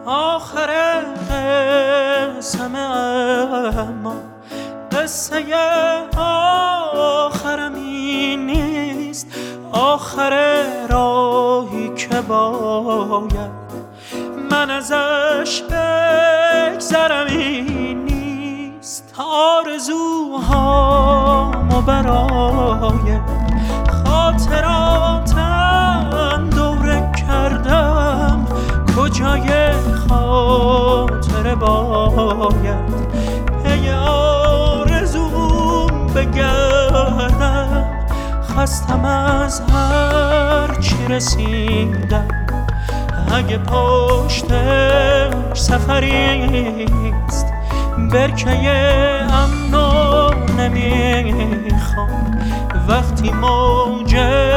آخر قسم اما قصه آخرم این نیست. آخر راهی که باید من ازش بگذرم این نیست. آرزوهامو برای خاطراتم دوره کردم. کجای خاطره باید پی آرزوم بگردم. خستم از هر چی رسیدم. اگه پشتش سفریست برکه امنو نمیخوام. وقتی موج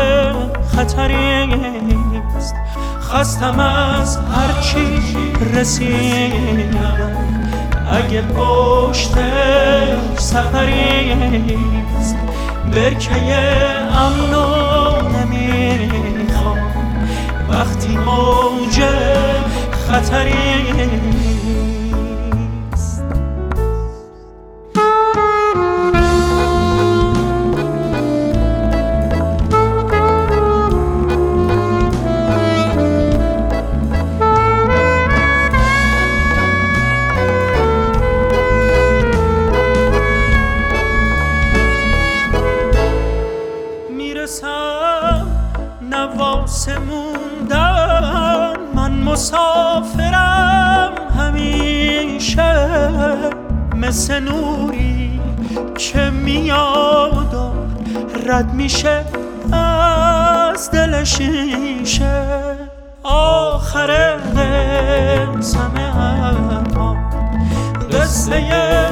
خطریست خستم از هر چی رسیدم. اگه پشتش سفریست برکه امنو نمیخوام. وقتی موج خطریست. میرسم نواسه موندن، من مسافرم همیشه. مثل نوری که میاد و رد میشه از دل شیشه. آخر قسم اما قصه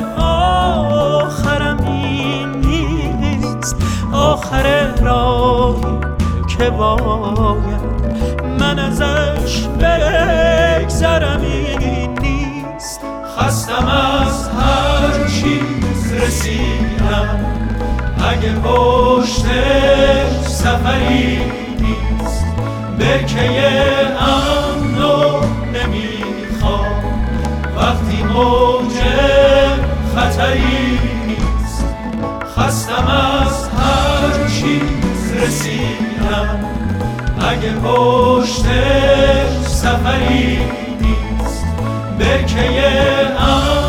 آخرم این نیست. آخر راهی که باید من ازش بگذرم این نیست. خستم از هر چیز رسیدم. اگه پشتش سفری نیست برکه امنو نمیخوام. وقتی موج خطری نیست خستم از هر چیز رسیدم. اگه پشتش سفری نیست برکه